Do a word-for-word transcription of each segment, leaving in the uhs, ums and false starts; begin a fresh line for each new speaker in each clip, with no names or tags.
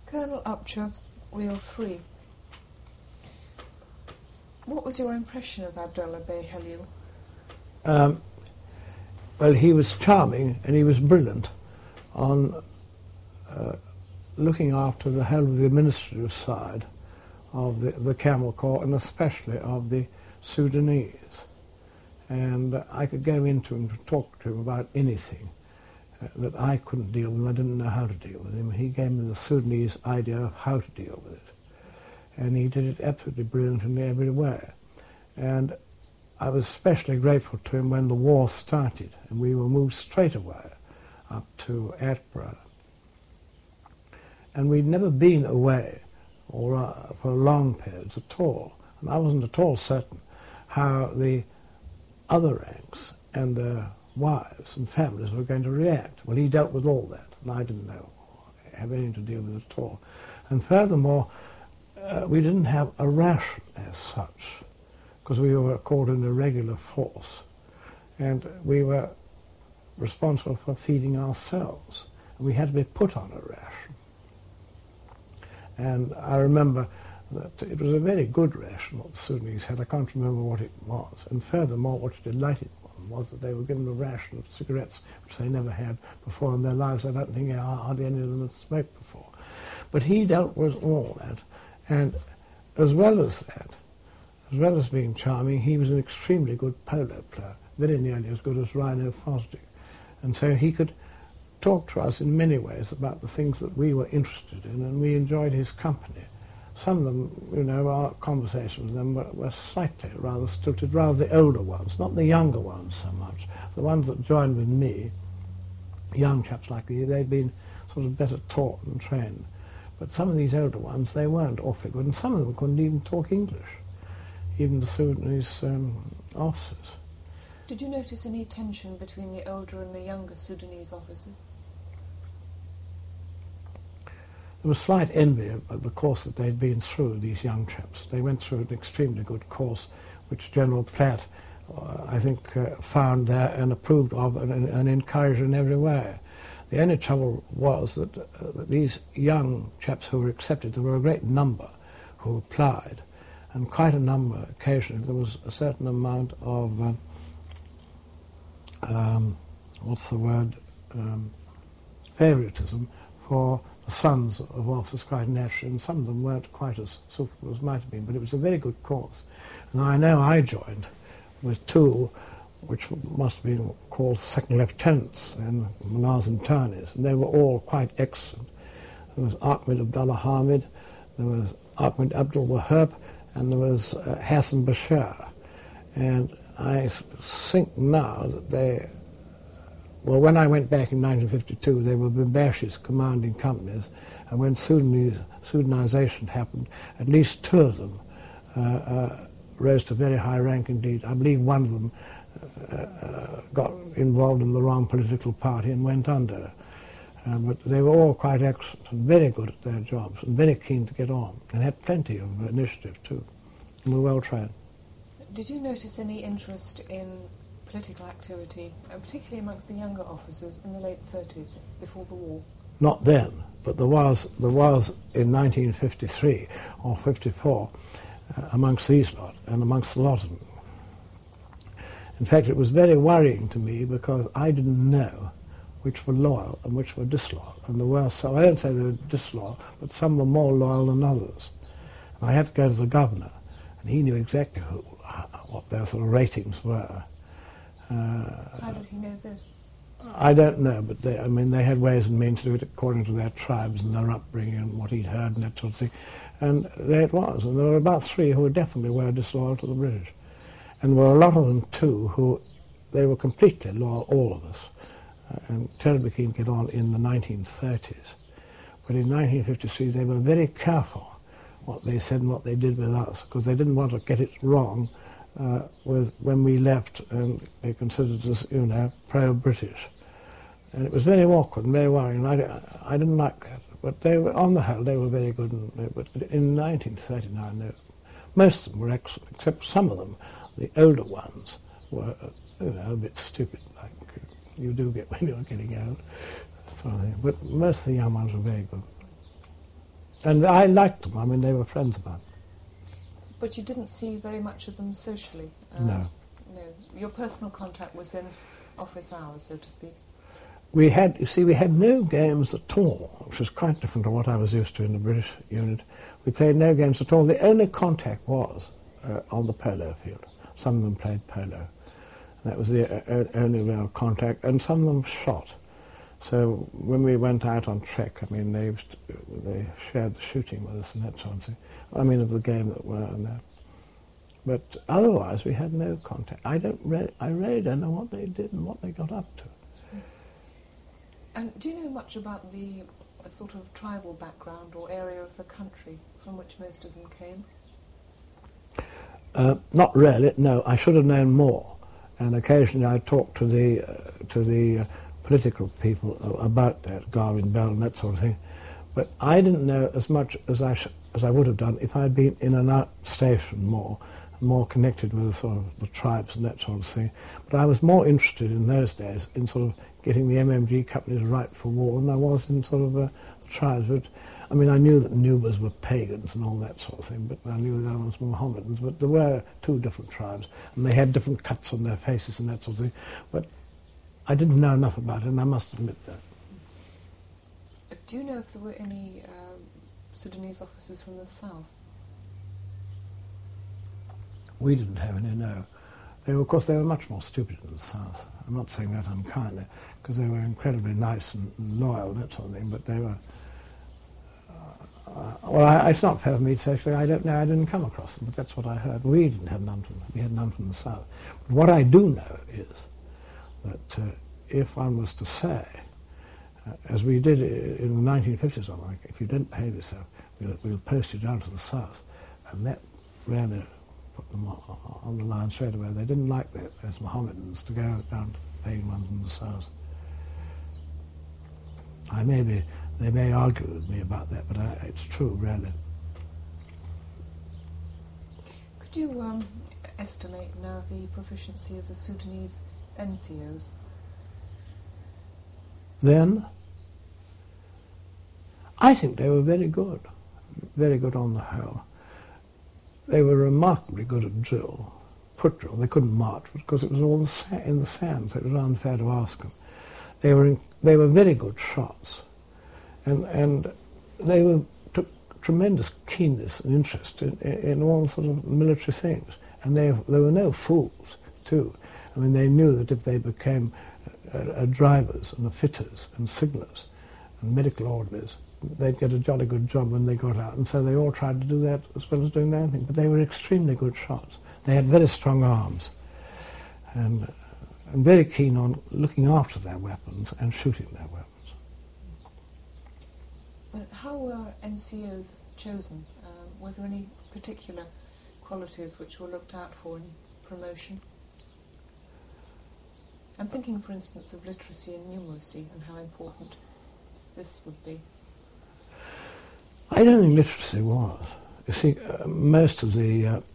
Colonel Upcher, Reel three. What was your impression of Abdullah Bey Halil?
Um, well, he was charming and he was brilliant on uh, looking after the whole of the administrative side of the, the Camel Corps, and especially of the Sudanese. And uh, I could go into him and talk to him about anything uh, that I couldn't deal with. I didn't know how to deal with him. He gave me the Sudanese idea of how to deal with it. And he did it absolutely brilliantly in every way. And I was especially grateful to him when the war started, and we were moved straight away up to Atbara. And we'd never been away or uh, for long periods at all. And I wasn't at all certain how the other ranks and their wives and families were going to react. Well, he dealt with all that, and I didn't know, have anything to deal with it at all. And furthermore, uh, we didn't have a ration as such, because we were called an irregular force, and we were responsible for feeding ourselves. And we had to be put on a ration. And I remember that it was a very good ration what the Sudanese had. I can't remember what it was. And furthermore, what delighted one was that they were given a ration of cigarettes, which they never had before in their lives. I don't think hardly any of them had smoked before. But he dealt with all that. And as well as that, as well as being charming, he was an extremely good polo player, very nearly as good as Rhino Fosdick. And so he could talk to us in many ways about the things that we were interested in, and we enjoyed his company. Some of them, you know, our conversations with them were, were slightly rather stilted, rather the older ones, not the younger ones so much. The ones that joined with me, young chaps like me, they'd been sort of better taught and trained. But some of these older ones, they weren't awfully good, and some of them couldn't even talk English, even the Sudanese um, officers.
Did you notice any tension between the older and the younger Sudanese officers?
There was slight envy of the course that they'd been through, these young chaps. They went through an extremely good course, which General Platt, uh, I think, uh, found there and approved of and, and encouraged in every way. The only trouble was that, uh, that these young chaps who were accepted, there were a great number who applied, and quite a number occasionally. There was a certain amount of, um, um, what's the word, um, favoritism for the sons of officers, quite naturally, and some of them weren't quite as suitable as might have been, but it was a very good course. And I know I joined with two which must have been called second lieutenants and Manaz Tanis, and they were all quite excellent. There was Ahmed Abdullah Hamid, there was Ahmed Abdul Wahab, and there was uh, Hassan Bashar. And I think now that they, well, when I went back in nineteen fifty-two, they were Bimbashi's commanding companies, and when Sudanese, Sudanization happened, at least two of them uh, uh, rose to very high rank indeed. I believe one of them uh, uh, got involved in the wrong political party and went under. Uh, but they were all quite excellent and very good at their jobs and very keen to get on, and had plenty of initiative too, and were well trained.
Did you notice any interest in political activity, and particularly amongst the younger officers in the late thirties, before the war?
Not then, but there was there was in nineteen fifty-three or fifty-four uh, amongst these lot and amongst a lot of them. In fact, it was very worrying to me because I didn't know which were loyal and which were disloyal, and there were some. I don't say they were disloyal, but some were more loyal than others. And I had to go to the governor, and he knew exactly who, what their sort of ratings were.
Uh, How did he know this?
I don't know, but they, I mean, they had ways and means to do it according to their tribes and their upbringing and what he'd heard and that sort of thing. And there it was. And there were about three who definitely were disloyal to the British. And there were a lot of them, too, who, they were completely loyal, all of us, uh, and terribly keen to get on in the nineteen thirties. But in nineteen fifty-three, they were very careful what they said and what they did with us, because they didn't want to get it wrong Uh, with when we left, and they considered us, you know, pro-British, and it was very awkward and very worrying. And I, I didn't like that, but they were, on the whole, they were very good. And they, but in nineteen thirty-nine, they, most of them were excellent, except some of them, the older ones, were, you know, a bit stupid, like you do get when you're getting old. So, but most of the young ones were very good. And I liked them. I mean, they were friends of mine.
But you didn't see very much of them socially? Uh,
No.
No. Your personal contact was in office hours, so to speak?
We had, you see, we had no games at all, which was quite different to what I was used to in the British unit. We played no games at all. The only contact was uh, on the polo field. Some of them played polo. That was the uh, only real contact, and some of them shot. So when we went out on trek, I mean, they used to, they shared the shooting with us and that sort of thing. I mean, of the game that were and that. But otherwise, we had no contact. I don't. Re- I really don't know what they did and what they got up to.
And do you know much about the uh, sort of tribal background or area of the country from which most of them came?
Uh, not really. No, I should have known more. And occasionally I talked to the uh, to the uh, political people uh, about that, Garvin Bell and that sort of thing. But I didn't know as much as I sh- as I would have done if I'd been in an outstation more, more connected with sort of the tribes and that sort of thing. But I was more interested in those days in sort of getting the M M G companies right for war than I was in sort of uh, the tribes. But, I mean, I knew that Nubas were pagans and all that sort of thing, but I knew the other ones were Mohammedans. But there were two different tribes, and they had different cuts on their faces and that sort of thing. But I didn't know enough about it, and I must admit that.
Do you know if there were any uh, Sudanese officers from the south?
We didn't have any, no. They were, of course, they were much more stupid in the south. I'm not saying that unkindly, because they were incredibly nice and loyal and that sort of thing, but they were... Uh, well, I, it's not fair for me to say, actually, I don't know, I didn't come across them, but that's what I heard. We didn't have none from, we had none from the south. But what I do know is that uh, if one was to say, uh, as we did in the nineteen fifties, like, if you don't behave yourself, we'll, we'll post you down to the south, and that really put them on, on the line straight away. They didn't like that, those Mohammedans, to go down to the pagan ones in the south. I may be, they may argue with me about that, but I, it's true, really.
Could you um, estimate now the proficiency of the Sudanese N C Os?
Then, I think they were very good, very good on the whole. They were remarkably good at drill, foot drill. They couldn't march because it was all the sa- in the sand, so it was unfair to ask them. They were in, they were very good shots, and and they were took tremendous keenness and interest in, in all sort of military things. And they they were no fools too. I mean, they knew that if they became uh, uh, drivers and fitters and signallers and medical orderlies, they'd get a jolly good job when they got out. And so they all tried to do that as well as doing their own thing. But they were extremely good shots. They had very strong arms, and and very keen on looking after their weapons and shooting their weapons.
Uh, how were N C Os chosen? Uh, were there any particular qualities which were looked out for in promotion? I'm thinking, for instance, of literacy and numeracy and how important this would be.
I don't think literacy was. You see, uh, most of the, uh,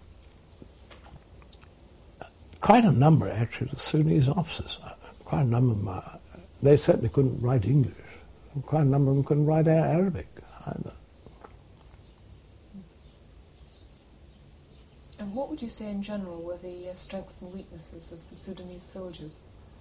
quite a number actually of the Sudanese officers, uh, quite a number of them, uh, they certainly couldn't write English. And quite a number of them couldn't write Arabic either.
And what would you say in general were the uh, strengths and weaknesses of the Sudanese soldiers?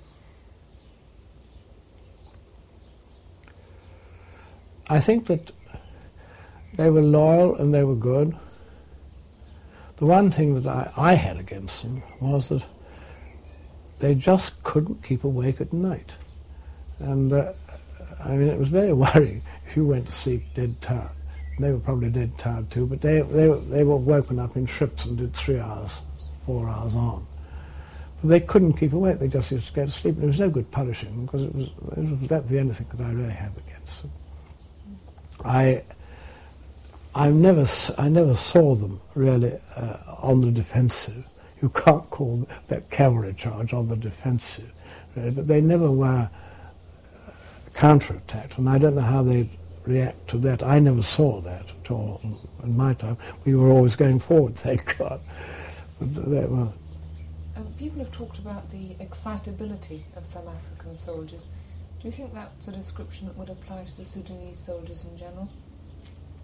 I think that they were loyal and they were good. The one thing that I, I had against them was that they just couldn't keep awake at night. And, uh, I mean, it was very worrying if you went to sleep dead tired. They were probably dead tired too, but they, they, they were woken up in shifts and did three hours, four hours on. But they couldn't keep awake, they just used to go to sleep. And it was no good punishing them because it was, it was that the only thing that I really had against them. I, I never, I never saw them really uh, on the defensive. You can't call that cavalry charge on the defensive, really, but they never were uh, counterattacked, and I don't know how they'd react to that. I never saw that at all in my time. We were always going forward, thank God. But they were.
Um, people have talked about the excitability of some African soldiers. Do you think that's a description that would apply to the Sudanese soldiers in general?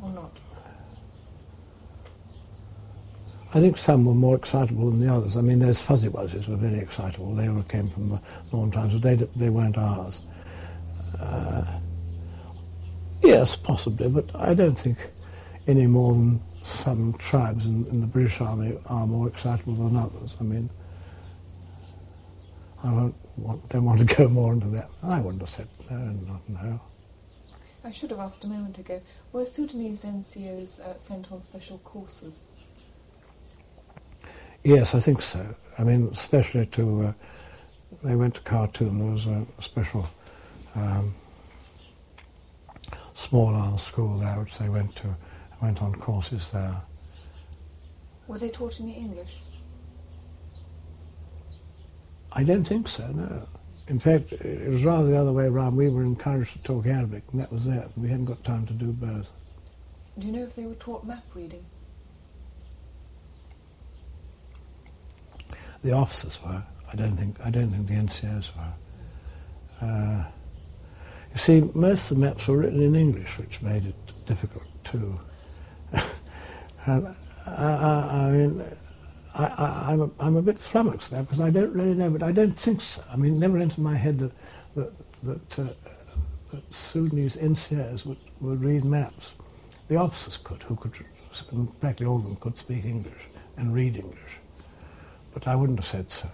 or not?
I think some were more excitable than the others. I mean, those fuzzy wuzzies were very excitable. They all came from the Northern Times, but they, they weren't ours. Uh, yes, possibly, but I don't think any more than some tribes in, in the British Army are more excitable than others. I mean, I won't want, don't want to go more into that. I wouldn't have said no, not no.
I should have asked a moment ago, were Sudanese N C Os uh, sent on special courses?
Yes, I think so. I mean, especially to, uh, they went to Khartoum. There was a special um, small arms school there, which they went to, went on courses there.
Were they taught any English?
I don't think so, no. In fact, it was rather the other way around. We were encouraged to talk Arabic, and that was it. We hadn't got time to do both.
Do you know if they were taught map reading?
The officers were. I don't think. I don't think the N C Os were. Uh, you see, most of the maps were written in English, which made it difficult too. and I, I, I mean, I, I, I'm, a, I'm a bit flummoxed now because I don't really know, but I don't think so. I mean, it never entered my head that that, that, uh, that Sudanese N C Os would, would read maps. The officers could, who could, and practically all of them could speak English and read English. But I wouldn't have said so.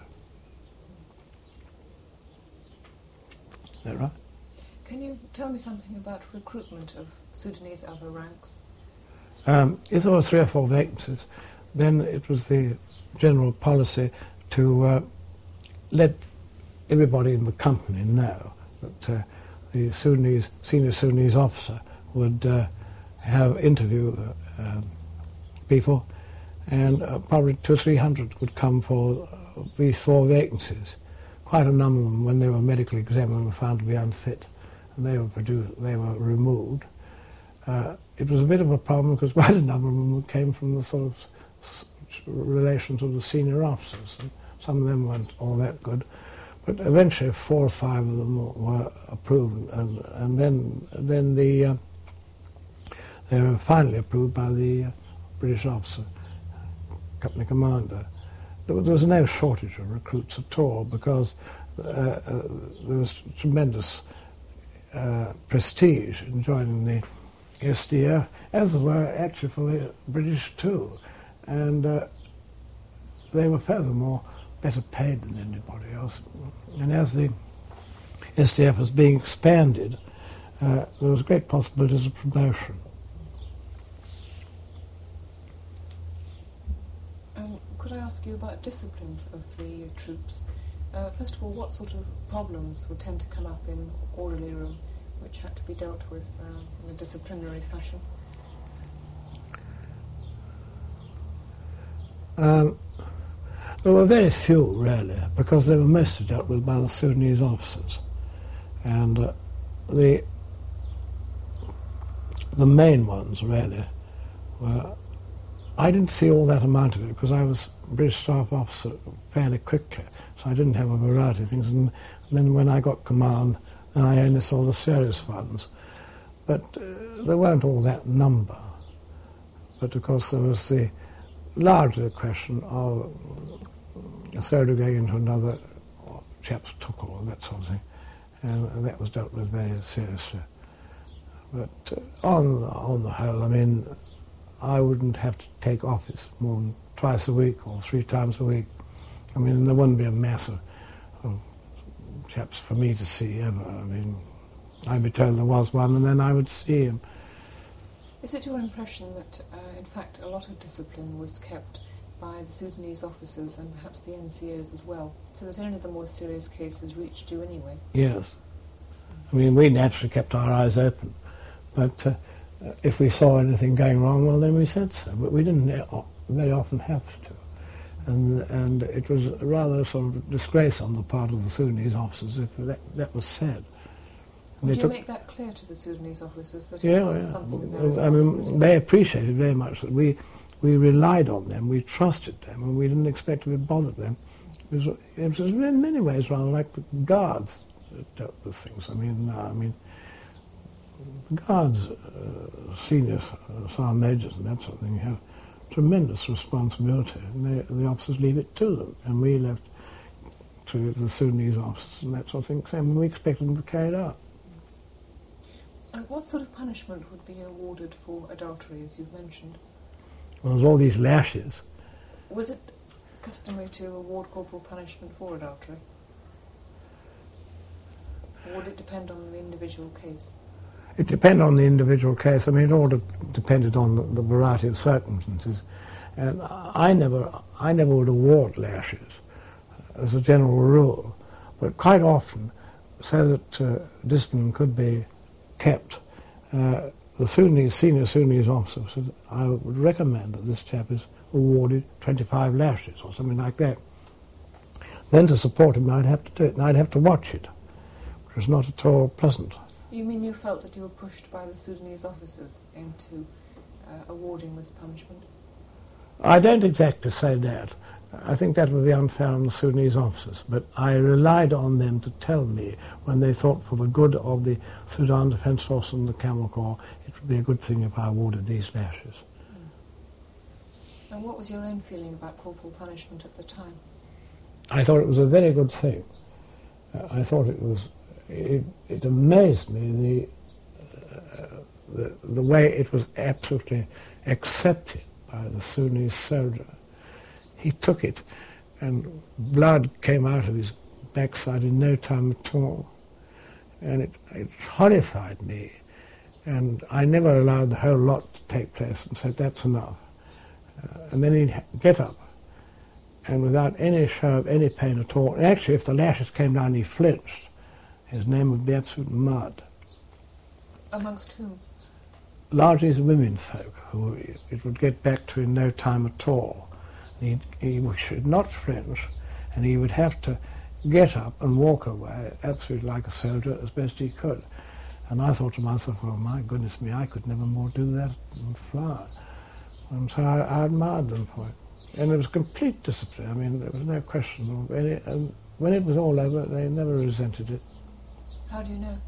Is that right?
Can you tell me something about recruitment of Sudanese other ranks?
Um, if there were three or four vacancies, then it was the general policy to uh, let everybody in the company know that uh, the Sudanese, senior Sudanese officer would uh, have interview uh, um, people, and uh, probably two or three hundred would come for uh, these four vacancies. Quite a number of them, when they were medically examined, were found to be unfit, and they were produced, they were removed. Uh, it was a bit of a problem because quite a number of them came from the sort of s- relations of the senior officers, and some of them weren't all that good. But eventually, four or five of them were approved, and, and then then the uh, they were finally approved by the uh, British officer, company commander. There was no shortage of recruits at all because uh, uh, there was tremendous uh, prestige in joining the S D F, as there were actually for the British too. And uh, they were furthermore better paid than anybody else. And as the S D F was being expanded, uh, there was great possibilities of promotion.
Um, could I ask you about discipline of the troops? Uh, first of all, what sort of problems would tend to come up in orderly room which had to be dealt with uh, in a disciplinary fashion?
Um, there were very few, really, because they were mostly dealt with by the Sudanese officers. And uh, the the main ones, really, were... I didn't see all that amount of it because I was British staff officer fairly quickly, so I didn't have a variety of things. And, and then when I got command, then I only saw the serious ones. But uh, there weren't all that number. But of course there was the largely the question of a soldier going into another, or chaps took all that sort of thing, and, and that was dealt with very seriously. But uh, on on the whole, I mean, I wouldn't have to take office more than twice a week or three times a week. I mean, there wouldn't be a mass of, of chaps for me to see ever. I mean, I'd be told there was one, and then I would see him.
Is it your impression that, uh, in fact, a lot of discipline was kept by the Sudanese officers and perhaps the N C Os as well, so that only the more serious cases reached you anyway?
Yes. I mean, we naturally kept our eyes open, but uh, if we saw anything going wrong, well, then we said so. But we didn't very often have to. And and it was rather a sort of disgrace on the part of the Sudanese officers if that, that was said.
Would you make that clear to the Sudanese officers that
yeah,
it was
yeah.
something of their
I
responsibility?
mean, they appreciated very much that we we relied on them, we trusted them, and we didn't expect to be bothered them. It was, it was in many ways rather like the guards that dealt with things. I mean, uh, I mean, the Guards, uh, senior uh, sergeant majors and that sort of thing, have tremendous responsibility, and they, the officers leave it to them, and we left to the Sudanese officers and that sort of thing, and we expected them to carry it out.
And what sort of punishment would be awarded for adultery, as you've mentioned?
Well, there's all these lashes.
Was it customary to award corporal punishment for adultery? Or would it depend on the individual case?
It depended on the individual case. I mean, it all de- depended on the, the variety of circumstances. And I never, I never would award lashes as a general rule, but quite often, so that uh, discipline could be kept, uh, the Sudanese, senior Sudanese officer said, I would recommend that this chap is awarded twenty-five lashes or something like that. Then to support him, I'd have to do it, and I'd have to watch it, which was not at all pleasant.
You mean you felt that you were pushed by the Sudanese officers into uh, awarding this punishment?
I don't exactly say that. I think that would be unfair on the Sudanese officers, but I relied on them to tell me when they thought for the good of the Sudan Defence Force and the Camel Corps, it would be a good thing if I awarded these lashes.
Mm. And what was your own feeling about corporal punishment at the time?
I thought it was a very good thing. Uh, I thought it was, it, it amazed me the, uh, the, the way it was absolutely accepted by the Sudanese soldier. He took it, and blood came out of his backside in no time at all. And it, it horrified me. And I never allowed the whole lot to take place and said, that's enough. Uh, and then he'd get up, and without any show of any pain at all, and actually if the lashes came down he flinched, his name would be absolute mud.
Amongst whom?
Largely the women folk, who it would get back to in no time at all. He, he should not flinch, and he would have to get up and walk away, absolutely like a soldier, as best he could. And I thought to myself, well, my goodness me, I could never more do that than fly. And so I, I admired them for it. And it was complete discipline. I mean, there was no question of any. And when it was all over, they never resented it.
How do you know?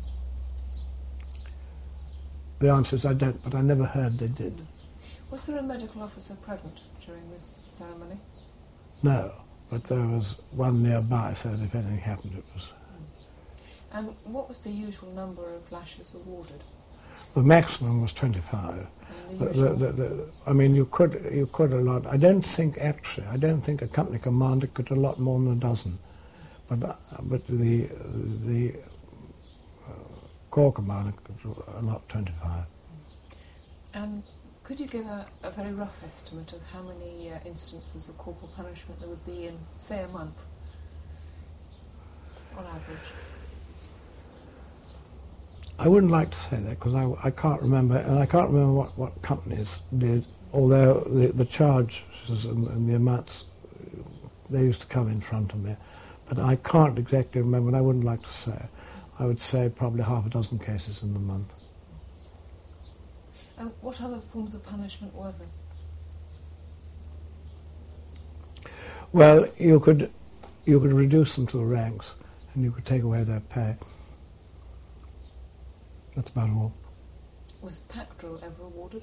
The answer is I don't, but I never heard they did.
Was there a medical officer present during this ceremony?
No, but there was one nearby, so that if anything happened, it was...
And what was the usual number of lashes awarded?
The maximum was twenty-five.
And the
The,
usual?
the, the, the, I mean, you could you could allot. I don't think actually. I don't think a company commander could allot more than a dozen, but uh, but the the uh, corps commander could allot twenty-five.
And could you give a, a very rough estimate of how many uh, instances of corporal punishment there would be in, say, a month, on average?
I wouldn't like to say that because I, I can't remember, and I can't remember what, what companies did, although the, the charges and, and the amounts, they used to come in front of me. But I can't exactly remember, and I wouldn't like to say. I would say probably half a dozen cases in the month.
And what other forms of punishment were there?
Well, you could you could reduce them to the ranks, and you could take away their pay. That's about all.
Was pack drill ever awarded?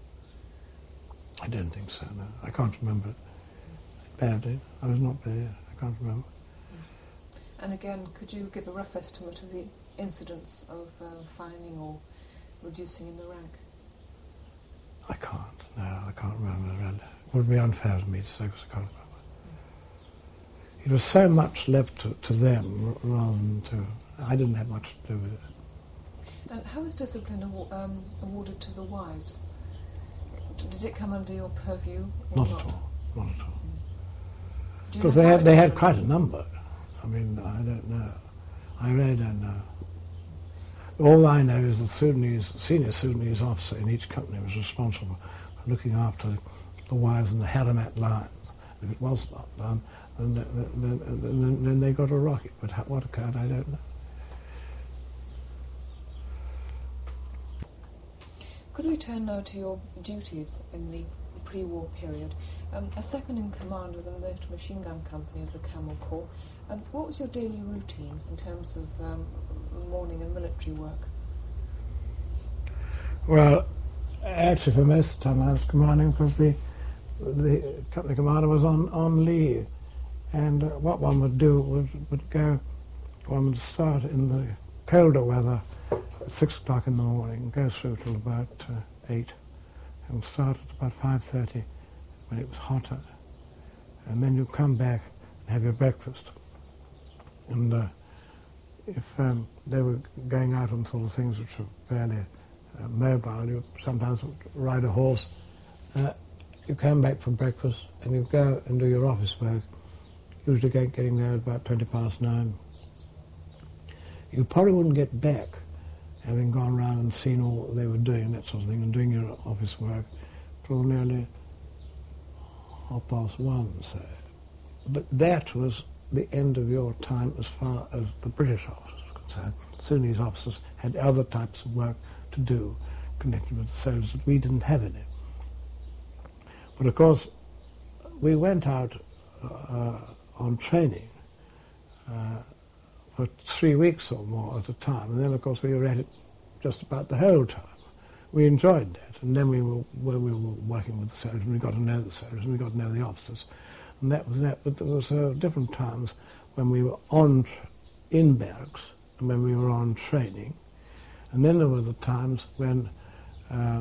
I don't think so, no. I can't remember it. Badly. I was not there. I can't remember.
And again, could you give a rough estimate of the incidence of uh, fining or reducing in the rank?
I can't. No, I can't remember. It would be unfair to me to say because I can't remember. It was so much left to, to them rather than to... I didn't have much to do with it.
And how was discipline awa- um, awarded to the wives? Did it come under your purview or
Not
not?
at all. Not at all.
Do you
Because
know
they
how
had,
it
they had
happened?
quite a number. I mean, I don't know. I really don't know. All I know is the Sudanese, senior Sudanese officer in each company was responsible for looking after the wives in the Haramat lines. If it was not done, then, then, then, then, then they got a rocket. But how, what occurred, I don't know.
Could we turn now to your duties in the pre-war period? Um, a second in command of the motor machine gun company of the Camel Corps. Um, what was your daily routine in terms of um, morning and military work?
Well, actually, for most of the time I was commanding because the the company commander was on, on leave. And uh, what one would do was would go, one would start in the colder weather at six o'clock in the morning and go through till about uh, eight, and start at about five thirty when it was hotter. And then you come back and have your breakfast. And uh, if um, they were going out on sort of things which were fairly uh, mobile, you sometimes would ride a horse. Uh, you come back from breakfast and you go and do your office work, usually get, getting there at about twenty past nine. You probably wouldn't get back, having gone round and seen all they were doing, that sort of thing, and doing your office work, till nearly half past one, say. But that was the end of your time as far as the British officers were concerned. Sunnis officers had other types of work to do connected with the soldiers that we didn't have any. But of course, we went out uh, on training uh, for three weeks or more at a time, and then of course we were at it just about the whole time. We enjoyed that, and then we were, well, we were working with the soldiers, and we got to know the soldiers, and we got to know the officers, and that was that. But there was uh, different times when we were on in barracks and when we were on training, and then there were the times when uh,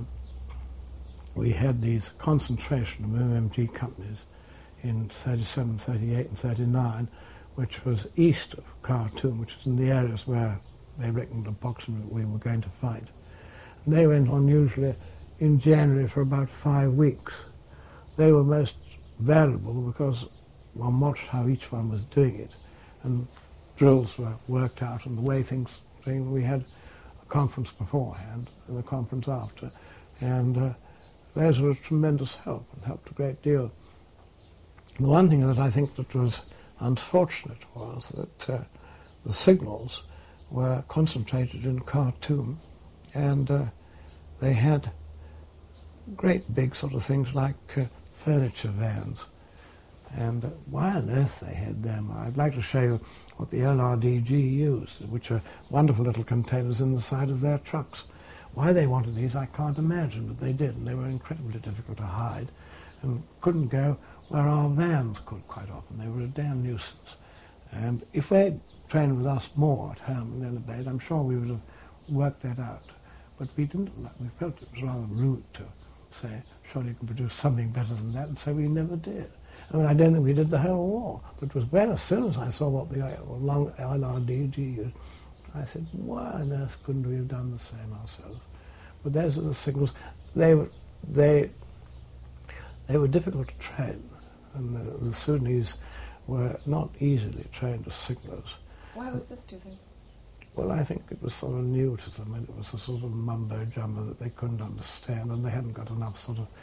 we had these concentration of M M G companies in thirty-seven, thirty-eight and thirty-nine, which was east of Khartoum, which is in the areas where they reckoned approximately we were going to fight. And they went on usually in January for about five weeks. They were most valuable because one watched how each one was doing it, and drills were worked out, and the way things, we had a conference beforehand and a conference after, and uh, those were a tremendous help and helped a great deal. The one thing that I think that was unfortunate was that uh, the signals were concentrated in Khartoum, and uh, they had great big sort of things like uh, furniture vans. And uh, why on earth they had them? I'd like to show you what the L R D G used, which are wonderful little containers in the side of their trucks. Why they wanted these I can't imagine, but they did, and they were incredibly difficult to hide and couldn't go where our vans could quite often. They were a damn nuisance. And if they'd trained with us more at home in Elibade, I'm sure we would have worked that out. But we didn't. We felt it was rather rude to say, surely you can produce something better than that, and so we never did. I mean, I don't think we did the whole war, but it was when, as soon as I saw what the long L R D G used, I said, why on earth couldn't we have done the same ourselves? But those are the signals. They were, they, they were difficult to train, and the, the Sunnis were not easily trained as signalers.
Why was this, do you think?
Well, I think it was sort of new to them, and it was a sort of mumbo-jumbo that they couldn't understand, and they hadn't got enough sort of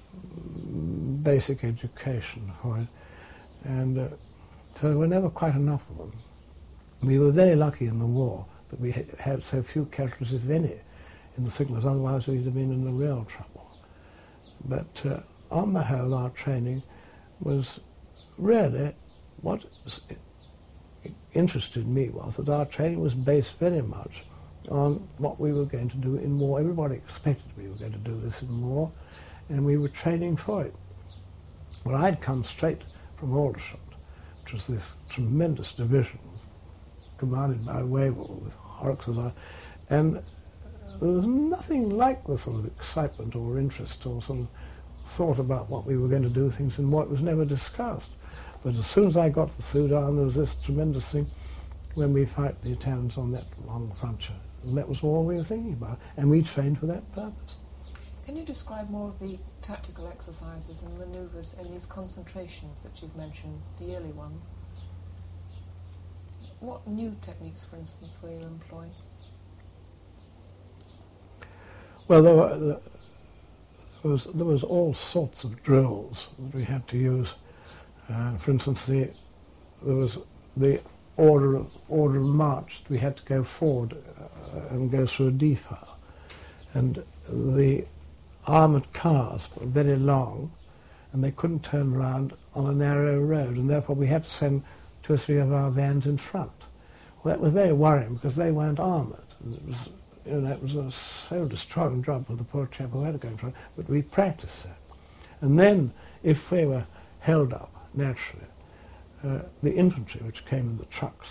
basic education for it. And uh, so there were never quite enough of them. We were very lucky in the war that we had so few casualties, if any, in the signalers, otherwise we'd have been in the real trouble. But uh, on the whole, our training was really, what interested me was that our training was based very much on what we were going to do in war. Everybody expected we were going to do this in war, and we were training for it. Well, I'd come straight from Aldershot, which was this tremendous division commanded by Wavell with Horrocks as our, and there was nothing like the sort of excitement or interest or sort of thought about what we were going to do things in war. It was never discussed. But as soon as I got to Sudan, there was this tremendous thing when we fight the Italians on that long frontier. And that was all we were thinking about. And we trained for that purpose.
Can you describe more of the tactical exercises and manoeuvres in these concentrations that you've mentioned, the early ones? What new techniques, for instance, were you employing?
Well, there, were, there, was, there was all sorts of drills that we had to use. Uh, for instance, the, there was the order of, order of march. We had to go forward uh, and go through a defile. And the armoured cars were very long, and they couldn't turn around on a narrow road, and therefore we had to send two or three of our vans in front. Well, that was very worrying because they weren't armoured. And it was you know, it was a so strong job for the poor chap who had to go in front, but we practiced that. And then, if we were held up, naturally, uh, the infantry, which came in the trucks,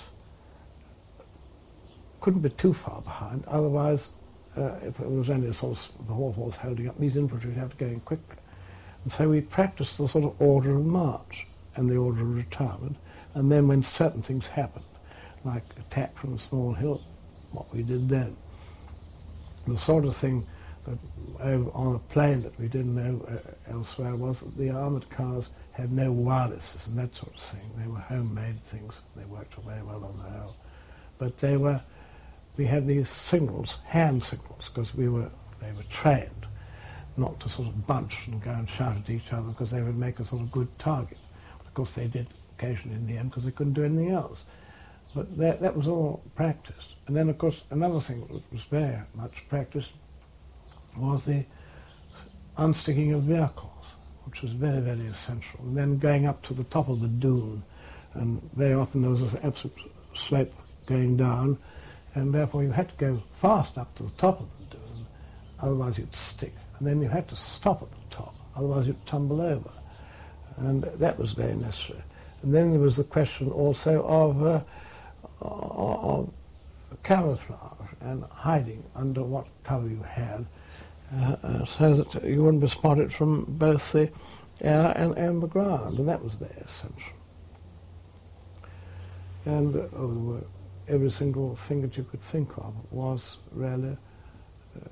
couldn't be too far behind, otherwise, uh, if it was only a sort of the whole force holding up, these infantry would have to go in quickly. And so we practiced the sort of order of march and the order of retirement, and then when certain things happened, like attack from a small hill, what we did then. The sort of thing that over on a plain that we didn't know uh, elsewhere was that the armoured cars had no wirelesses and that sort of thing. They were homemade things. They worked very well on the whole. But they were, we had these signals, hand signals, because we were, they were trained not to sort of bunch and go and shout at each other because they would make a sort of good target. Of course they did occasionally in the end because they couldn't do anything else. But that, that was all practiced. And then, of course, another thing that was very much practiced was the unsticking of vehicles, which was very, very essential. And then going up to the top of the dune, and very often there was this absolute slope going down, and therefore you had to go fast up to the top of the dune, otherwise you'd stick. And then you had to stop at the top, otherwise you'd tumble over. And that was very necessary. And then there was the question also of, uh, of camouflage and hiding under what cover you had, uh, uh, so that you wouldn't be spotted from both the air and, and the ground, and that was very essential. And uh, oh, every single thing that you could think of was really uh,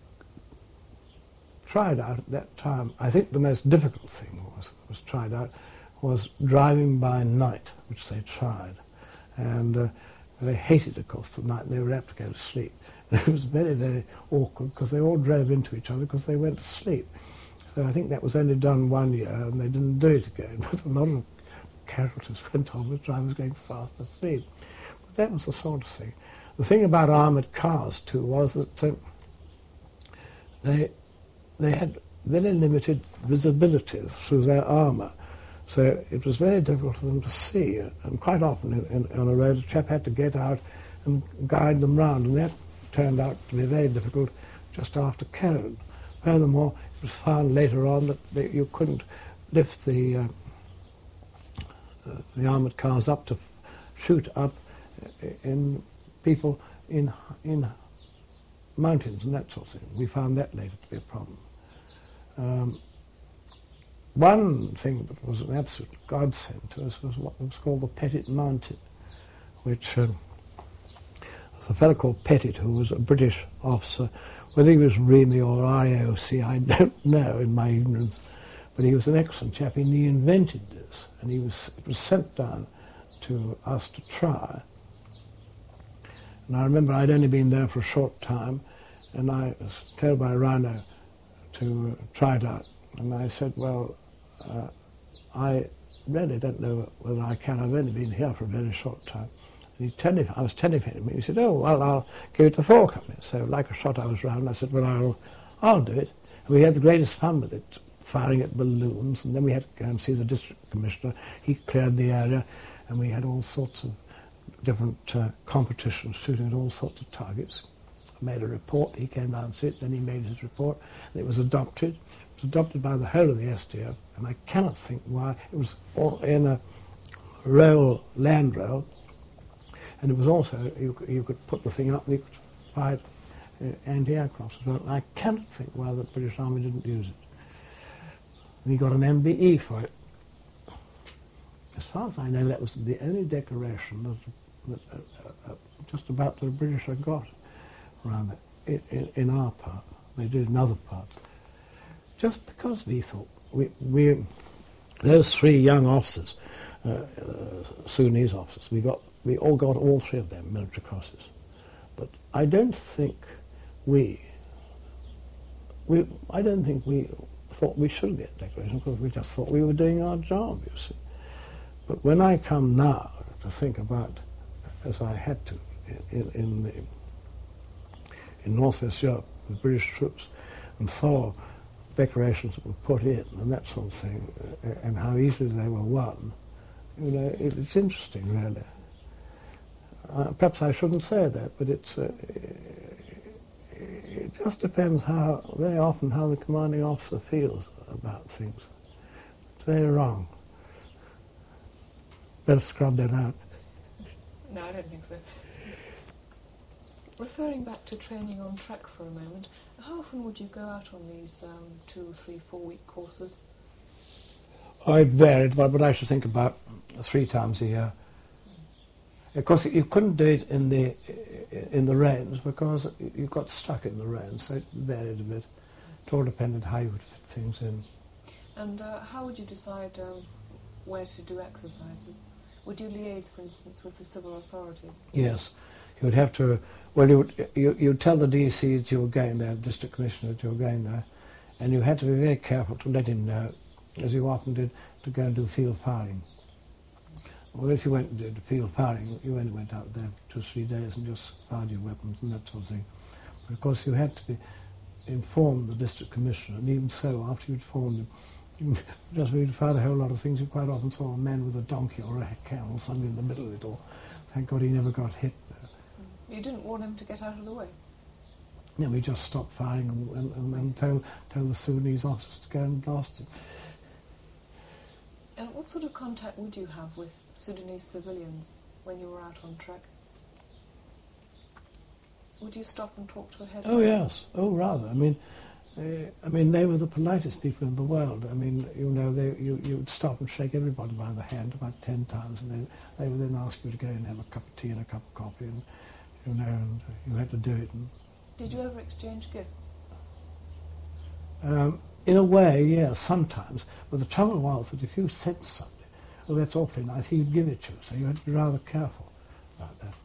tried out at that time. I think the most difficult thing was was tried out was driving by night, which they tried, and uh, they hated, of course, the night. They were apt to go to sleep. And it was very, very awkward because they all drove into each other because they went to sleep. So I think that was only done one year, and they didn't do it again. But a lot of casualties went on with drivers going fast asleep. But that was the sort of thing. The thing about armoured cars, too, was that uh, they they had very limited visibility through their armour. So it was very difficult for them to see. And quite often in, in, on a road, a chap had to get out and guide them round, and that turned out to be very difficult just after Carron. Furthermore, it was found later on that they, you couldn't lift the uh, uh, the armoured cars up to shoot up in people in in mountains and that sort of thing. We found that later to be a problem. Um, one thing that was an absolute godsend to us was what was called the Pettit Mounted, which um, was a fellow called Pettit, who was a British officer. Whether he was R I M I or R A O C, I don't know in my ignorance, but he was an excellent chap, and he invented this, and he was it was sent down to us to try. And I remember I'd only been there for a short time, and I was told by Rhino to uh, try it out. And I said, well, uh, I really don't know whether I can. I've only been here for a very short time. And he telli- I was telephoned me. He said, oh, well, I'll give it to four company. So like a shot I was round. I said, well, I'll, I'll do it. And we had the greatest fun with it, firing at balloons. And then we had to go and see the district commissioner. He cleared the area, and we had all sorts of different uh, competitions, shooting at all sorts of targets. I made a report. He came down and said, then he made his report, and it was adopted. It was adopted by the whole of the S D F, and I cannot think why. It was all in a rail, land rail, and it was also, you, you could put the thing up and you could fire uh, anti-aircraft as well. And I cannot think why the British Army didn't use it. And he got an M B E for it. As far as I know, that was the only decoration that, that uh, uh, just about the British had got around it, in, in our part. They did in other parts. Just because we thought, we, we those three young officers, uh, uh, Sudanese officers, we got, we all got all three of them military crosses. But I don't think we, we, I don't think we thought we should get decoration because we just thought we were doing our job, you see. But when I come now to think about, as I had to, in, in, the, in Northwest Europe with British troops, and saw decorations that were put in and that sort of thing, uh, and how easily they were won, you know, it, it's interesting, really. Uh, perhaps I shouldn't say that, but it's uh, just depends how, very often, how the commanding officer feels about things. It's very wrong. Better scrub that out.
No, I don't think so. Referring back to training on track for a moment, how often would you go out on these um, two, three, four-week courses?
I varied, but, but I should think about three times a year. Of course, you couldn't do it in the in the rains because you got stuck in the rains, so it varied a bit. It all depended how you would fit things in.
And uh, how would you decide um, where to do exercises? Would you liaise, for instance, with the civil authorities?
Yes. You would have to, well, you would you, you'd tell the D C that you were going there, the district commissioner that you were going there, and you had to be very careful to let him know, as you often did, to go and do field firing. Well, if you went and did field firing, you only went out there two or three days and just fired your weapons and that sort of thing. But of course you had to be inform the district commissioner, and even so, after you'd informed him, you just you'd fired a whole lot of things. You quite often saw a man with a donkey or a camel, something in the middle of it all. Thank God he never got hit there.
You didn't want him to get out of the way?
No, we just stopped firing and, and, and, and told, told the Sudanese officers to go and blast it.
And what sort of contact would you have with Sudanese civilians when you were out on trek? Would you stop and talk to a head?
Oh yes, oh rather. I mean, uh, I mean they were the politest people in the world. I mean, you know, they, you you would stop and shake everybody by the hand about ten times, and they they would then ask you to go and have a cup of tea and a cup of coffee, and you know, and you had to do it. And,
did you ever exchange gifts?
Um, in a way, yes, sometimes. But the trouble was that if you said something, oh, that's awfully nice, he'd give it to you, so you had to be rather careful about that.